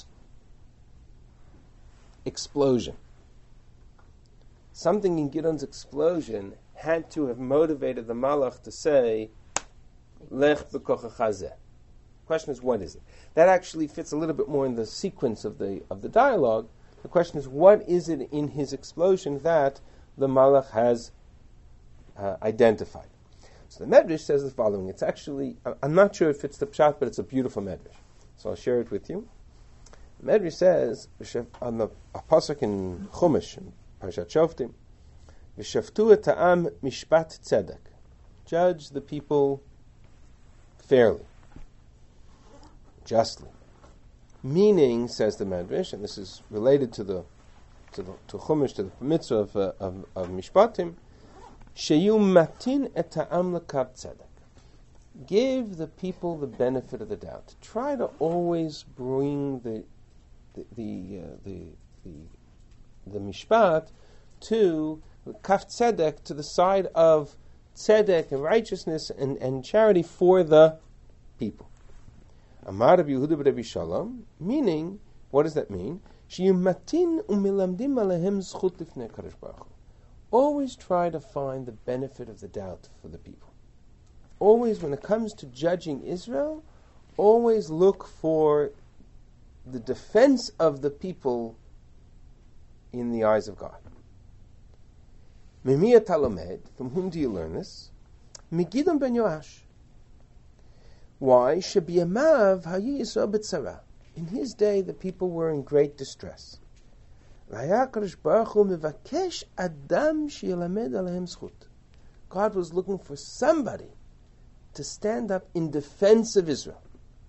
explosion. Something in Gidon's explosion had to have motivated the Malach to say, Lech b'kochacha hazeh. Question is, what is it? That actually fits a little bit more in the sequence of the of the dialogue. The question is, what is it in his explosion that the Malach has uh, identified? So the Medrash says the following. It's actually, I'm not sure if it's the Pshat, but it's a beautiful Medrash. So I'll share it with you. The Medrash says, on the a pasuk in Chumash, in Parashat Shoftim, V'shaftu et ha'am mishpat tzedek. Judge the people fairly, justly. Meaning, says the Medrash, and this is related to the to the to Chumash, to the mitzvah of, uh, of, of Mishpatim, sheyu matin et ha'am l'kav tzedek. Give the people the benefit of the doubt. Try to always bring the the the uh, the, the, the mishpat to kaf tzedek, to the side of tzedek and righteousness and, and charity for the people. Amar Rabbi Yehuda b'Rabbi Shalom, meaning, what does that mean? Sheyumatin umilamdim alehem zchut lifnei Kadosh Baruch Hu. Always try to find the benefit of the doubt for the people. Always, when it comes to judging Israel, always look for the defense of the people in the eyes of God. Memiyat Talomed, from whom do you learn this? Megidon ben Yoash. Why? Shebiyamav hayi Yisrael b'tzara. In his day, the people were in great distress. V'haya Baruch Hu mevakesh adam sheyelamed alehem zchut. God was looking for somebody to stand up in defense of Israel.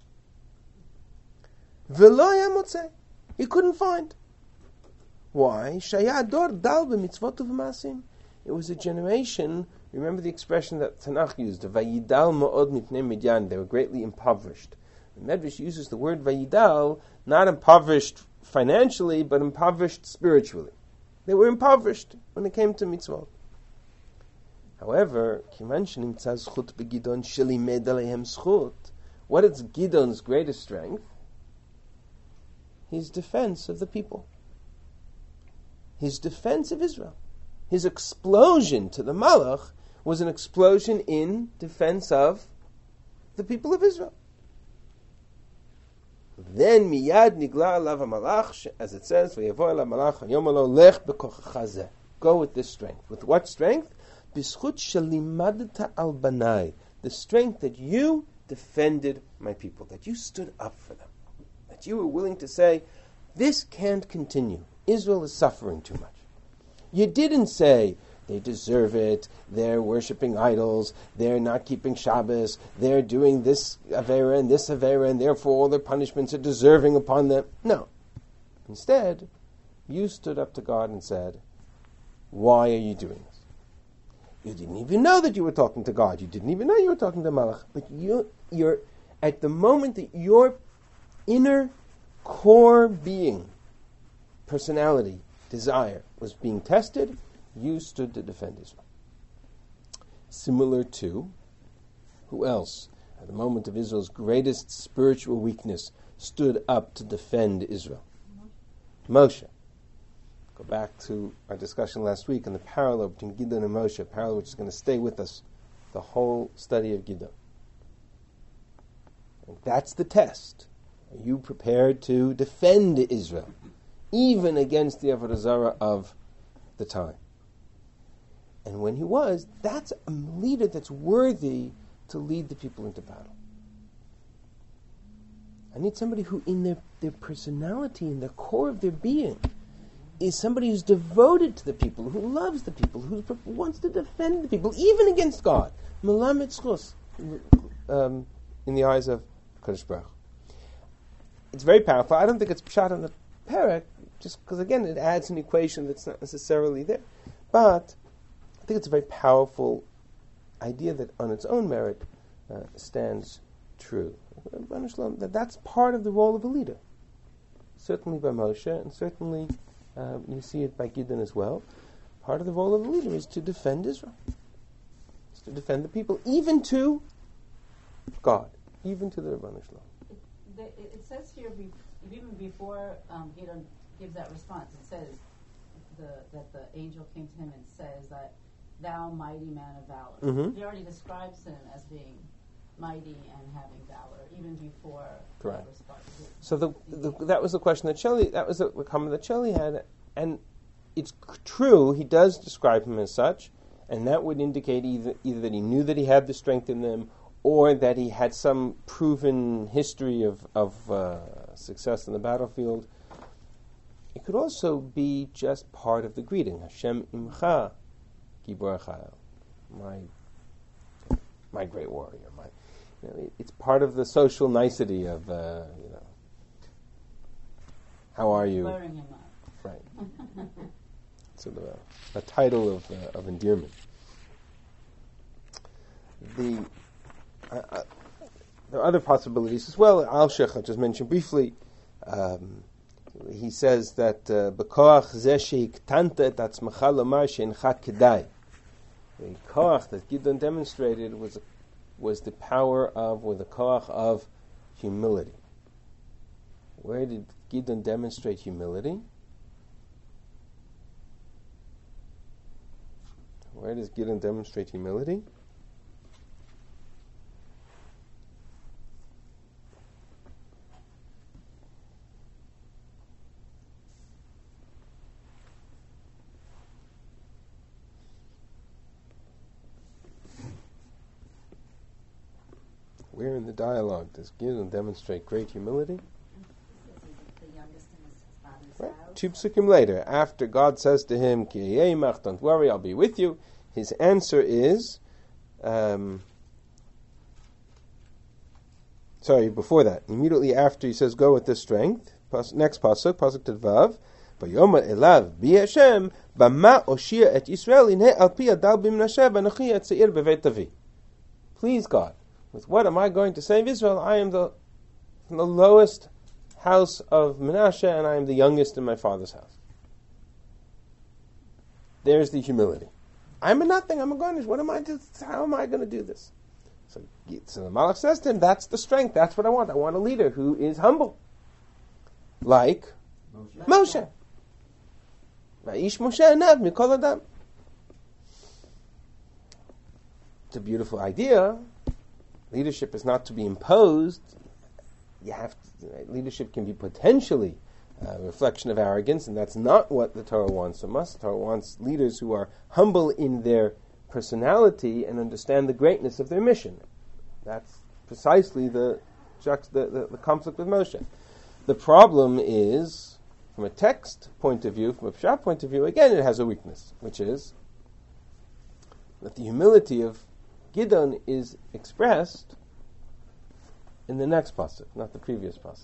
V'lo yamotzeh. He couldn't find. Why? Shaya dor dal b'mitzvot u'v'masim. It was a generation. Remember the expression that Tanakh used, Vayidal ma'od mipnei Midyan. They were greatly impoverished. The Medrash uses the word Vayidal, not impoverished financially, but impoverished spiritually. They were impoverished when it came to mitzvot. However, what is Gidon's greatest strength? His defense of the people. His defense of Israel. His explosion to the Malach was an explosion in defense of the people of Israel. Then miyad nigla alav hamalach, as it says, v'yavo elav malach hayomalo lech b'kochacha zeh. Go with this strength. With what strength? B'schut shelimadta al banai. The strength that you defended my people, that you stood up for them, that you were willing to say, this can't continue. Israel is suffering too much. You didn't say, they deserve it, they're worshipping idols, they're not keeping Shabbos, they're doing this Avera and this Avera, and therefore all their punishments are deserving upon them. No. Instead, you stood up to God and said, why are you doing this? You didn't even know that you were talking to God. You didn't even know you were talking to Malach. But you, you're, at the moment that your inner core being, personality, desire was being tested, you stood to defend Israel. Similar to, who else, at the moment of Israel's greatest spiritual weakness, stood up to defend Israel? Moshe. Go back to our discussion last week on the parallel between Gidon and Moshe, a parallel which is going to stay with us the whole study of Gidon. And that's the test. Are you prepared to defend Israel, even against the Avodah Zarah of the time? And when he was, that's a leader that's worthy to lead the people into battle. I need somebody who, in their, their personality, in the core of their being, is somebody who's devoted to the people, who loves the people, who wants to defend the people, even against God. Melamed zchus. um, in the eyes of Kadosh Baruch Hu. It's very powerful. I don't think it's pshat on the parak, just because again it adds an equation that's not necessarily there. But I think it's a very powerful idea that on its own merit uh, stands true. That that's part of the role of a leader. Certainly by Moshe, and certainly uh, you see it by Gideon as well. Part of the role of the leader is to defend Israel. It's to defend the people, even to God, even to the Rebbeinu Shalom. It, it, it says here, be, even before um, Gideon gives that response, it says the, that the angel came to him and says that, "Thou mighty man of valor." Mm-hmm. He already describes him as being mighty and having valor, even before Correct. that response. So the, the, that was the question that Shelley, that was the, the comment that Shelley had, and it's c- true, he does describe him as such, and that would indicate either, either that he knew that he had the strength in them, or that he had some proven history of, of uh, success in the battlefield. It could also be just part of the greeting, Hashem imcha, gibor chayil, my, my great warrior, my... You know, it, it's part of the social nicety of, uh, you know, how are you? Flaring him up. Right. Sort of a, a title of uh, of endearment. The uh, uh, there are other possibilities as well. Al-Sheikh, I just mentioned briefly. Um, he says that b'koach zeh shehiktanta et atzmacha lomar she'incha kedai. The koach that Gideon demonstrated was a was the power of, or the koach of, humility. Where did Gideon demonstrate humility? Where does Gideon demonstrate humility? Where in the dialogue does Gideon demonstrate great humility? The youngest in his father's Right. house. Two psukim later, after God says to him, Ki yeimach, don't worry, I'll be with you, his answer is, um, sorry, before that, immediately after he says, go with this strength, pas, next pasuk, pasuk tedvav, Vayomer elav bi Hashem, bama oshia et Yisrael, inhe al pi adal b'mnashe, v'anochi et seir b'veit avi. Please God, with what am I going to save Israel? I am the, the lowest house of Menashe, and I am the youngest in my father's house. There's the humility. I'm a nothing, I'm a garnish. What am I do? How am I going to do this? So, so the Malach says to him, that's the strength, that's what I want. I want a leader who is humble. Like Moshe. Va'ish Moshe anav mikol adam. It's a beautiful idea. Leadership is not to be imposed. You have to, leadership can be potentially a reflection of arrogance, and that's not what the Torah wants from us. The Torah wants leaders who are humble in their personality and understand the greatness of their mission. That's precisely the the, the, the conflict with Moshe. The problem is, from a text point of view, from a pshat point of view, again it has a weakness, which is that the humility of Gideon is expressed in the next pasuk, not the previous pasuk.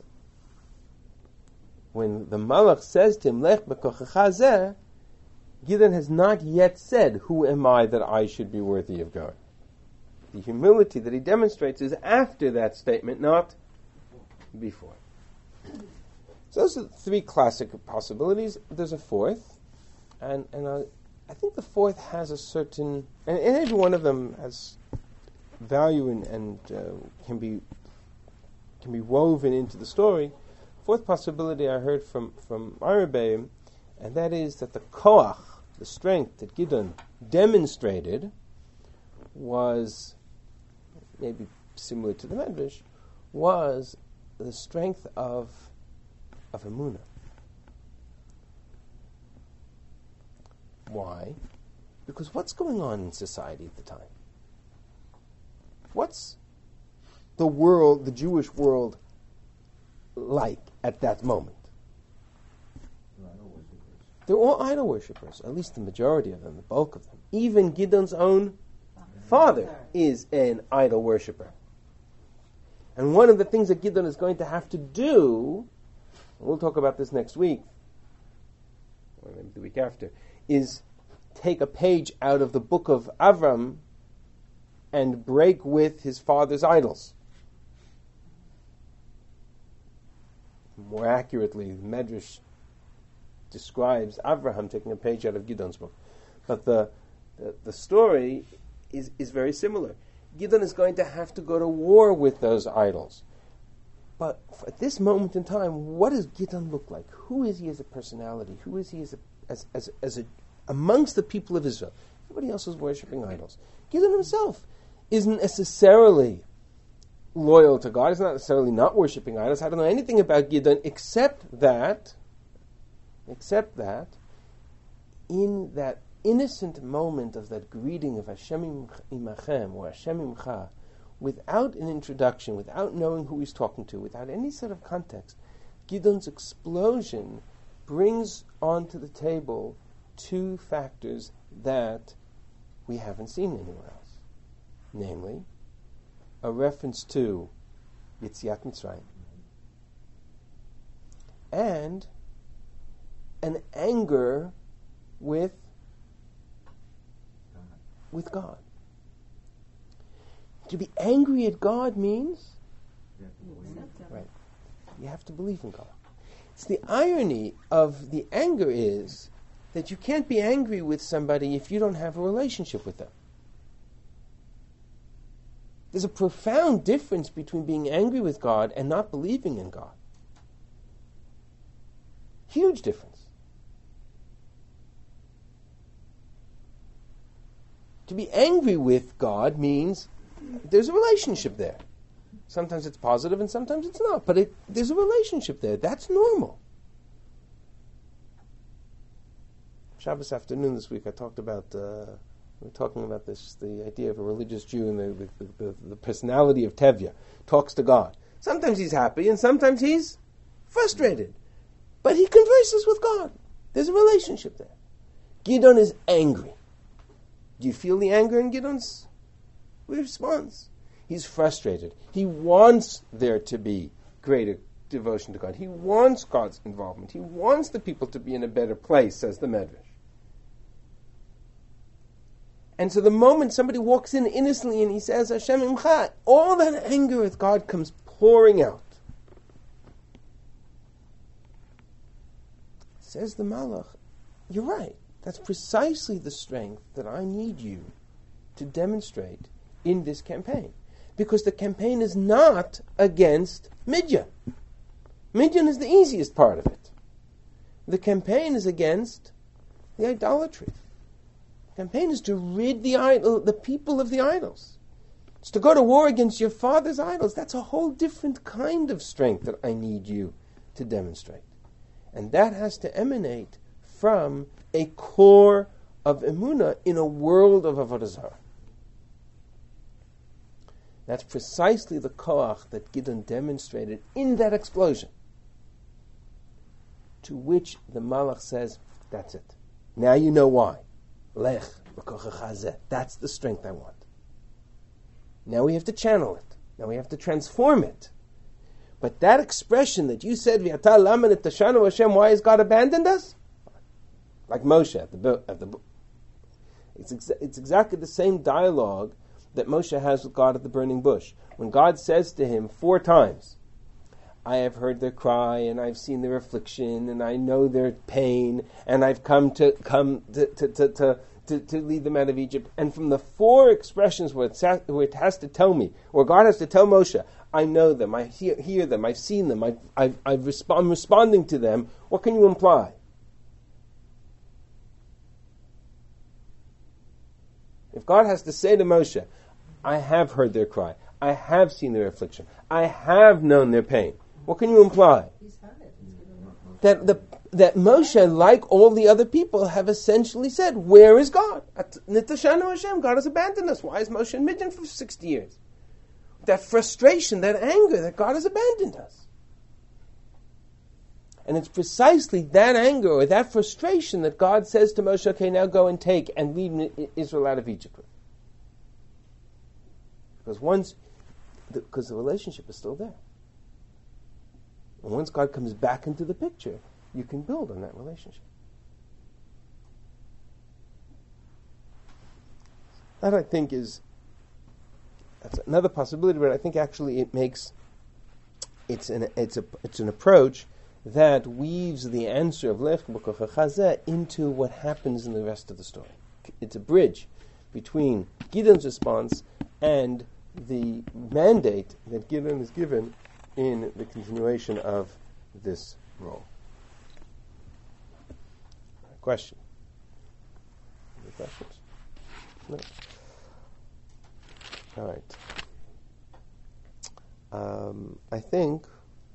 When the Malach says to him, Lech b'kochecha zeh, Gideon has not yet said, who am I that I should be worthy of going? The humility that he demonstrates is after that statement, not before. So those are the three classic possibilities. There's a fourth, and and I, I think the fourth has a certain, and, and every one of them has value and, and uh, can be can be woven into the story. Fourth possibility I heard from from Arabeim, and that is that the koach, the strength that Gideon demonstrated, was maybe similar to the Medrash, was the strength of of emunah. Why? Because what's going on in society at the time? What's the world, the Jewish world, like at that moment? They're all idol worshippers, at least the majority of them, the bulk of them. Even Gideon's own father is an idol worshipper. And one of the things that Gideon is going to have to do, and we'll talk about this next week, or maybe the week after, is take a page out of the book of Avram and break with his father's idols. More accurately, the Medrash describes Avraham taking a page out of Gideon's book. But the, the, the story is, is very similar. Gideon is going to have to go to war with those idols. But at this moment in time, what does Gideon look like? Who is he as a personality? Who is he as a, as, as, as a amongst the people of Israel? Everybody else is worshipping idols. Gideon himself isn't necessarily loyal to God. He's not necessarily not worshipping idols. I don't know anything about Gideon except that, except that, in that innocent moment of that greeting of Hashem imachem or Hashem imcha, without an introduction, without knowing who he's talking to, without any sort of context, Gideon's explosion brings onto the table two factors that we haven't seen anywhere else. Namely, a reference to Yetziat Mitzrayim and an anger with with God. To be angry at God means right. You have to believe in God. It's the irony of the anger is that you can't be angry with somebody if you don't have a relationship with them. There's a profound difference between being angry with God and not believing in God. Huge difference. To be angry with God means there's a relationship there. Sometimes it's positive and sometimes it's not, but it, there's a relationship there. That's normal. Shabbos afternoon this week I talked about, uh, we were talking about this, the idea of a religious Jew and the, the, the, the personality of Tevye, talks to God. Sometimes he's happy and sometimes he's frustrated. But he converses with God. There's a relationship there. Gideon is angry. Do you feel the anger in Gideon's response? He's frustrated. He wants there to be greater devotion to God. He wants God's involvement. He wants the people to be in a better place, says the Medrash. And so the moment somebody walks in innocently and he says, Hashem imcha, all that anger with God comes pouring out. Says the Malach, you're right. That's precisely the strength that I need you to demonstrate in this campaign. Because the campaign is not against Midian. Midian is the easiest part of it. The campaign is against the idolatry. The campaign is to rid the idol, the people of the idols. It's to go to war against your father's idols. That's a whole different kind of strength that I need you to demonstrate. And that has to emanate from a core of emunah in a world of avodah zarah. That's precisely the koach that Gideon demonstrated in that explosion, to which the Malach says, that's it. Now you know why. Lech b'kochacha zeh. That's the strength I want. Now we have to channel it. Now we have to transform it. But that expression that you said, V'yata lamed et tashanu Hashem, why has God abandoned us? Like Moshe at the at the it's ex- it's exactly the same dialogue that Moshe has with God at the burning bush. When God says to him four times, I have heard their cry and I've seen their affliction and I know their pain and I've come to come to to, to, to, to, to lead them out of Egypt. And from the four expressions where, it's, where it has to tell me, where God has to tell Moshe, I know them, I hear, hear them, I've seen them, I've, I've, I've resp- I'm responding to them, what can you imply? If God has to say to Moshe, I have heard their cry, I have seen their affliction, I have known their pain, what can you imply? He's had it. That the that Moshe, like all the other people, have essentially said, where is God? Nitashanu Hashem, God has abandoned us. Why is Moshe in Midian for sixty years? That frustration, that anger, that God has abandoned us. And it's precisely that anger or that frustration that God says to Moshe, okay, now go and take and lead Israel out of Egypt with. Because once, because the, the relationship is still there. And once God comes back into the picture, you can build on that relationship. That, I think, is that's another possibility, but I think actually it makes it's an it's a it's an approach that weaves the answer of Lech B'Kocha Chazeh into what happens in the rest of the story. It's a bridge between Gideon's response and the mandate that Gideon is given in the continuation of this role. Question? Any questions? No. All right. Um, I think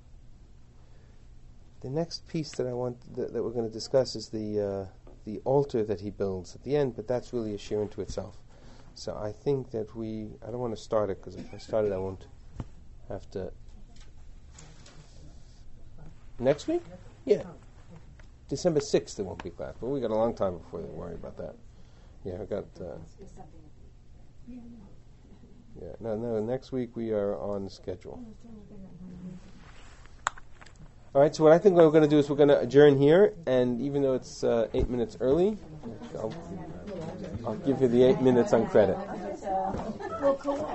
the next piece that I want that, that we're going to discuss is the uh, the altar that he builds at the end, but that's really a share into itself. So I think that we I don't want to start it because if I start it, I won't have to. Next week? Yeah. December sixth there won't be class, but we got a long time before they worry about that. Yeah, I got. Uh, yeah, no, no. Next week we are on schedule. All right. So what I think we're going to do is we're going to adjourn here, and even though it's uh, eight minutes early, I'll, I'll give you the eight minutes on credit.